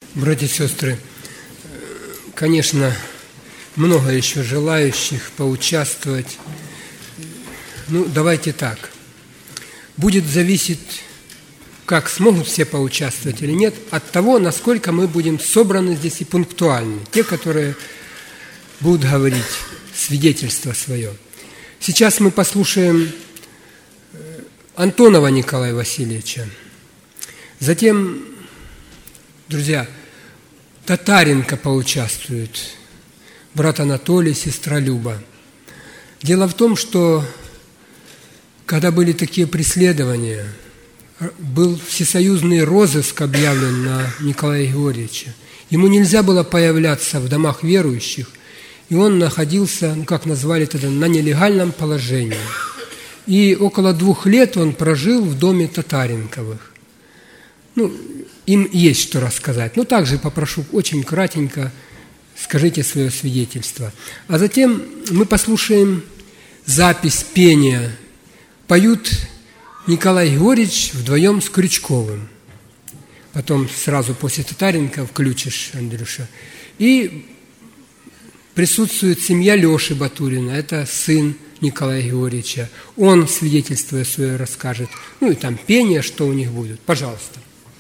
Братья и сестры, конечно, много еще желающих поучаствовать. Давайте так. Будет зависеть, как смогут все поучаствовать или нет, от того, насколько мы будем собраны здесь и пунктуальны. Те, которые будут говорить свидетельство свое. Сейчас мы послушаем Антонова Николая Васильевича. Затем, друзья, Татаренко поучаствует, брат Анатолий, сестра Люба. Дело в том, что когда были такие преследования, был всесоюзный розыск объявлен на Николая Георгиевича. Ему нельзя было появляться в домах верующих, и он находился, как назвали тогда, на нелегальном положении. И около 2 лет он прожил в доме Татаренковых. Им есть что рассказать. Также попрошу очень кратенько, скажите свое свидетельство. А затем мы послушаем запись пения. Поют Николай Георгиевич вдвоем с Крючковым. Потом сразу после Татаренко включишь, Андрюша. И присутствует семья Леши Батурина, это сын Николая Георгиевича. Он свидетельство свое расскажет. И там пение, что у них будет. Пожалуйста.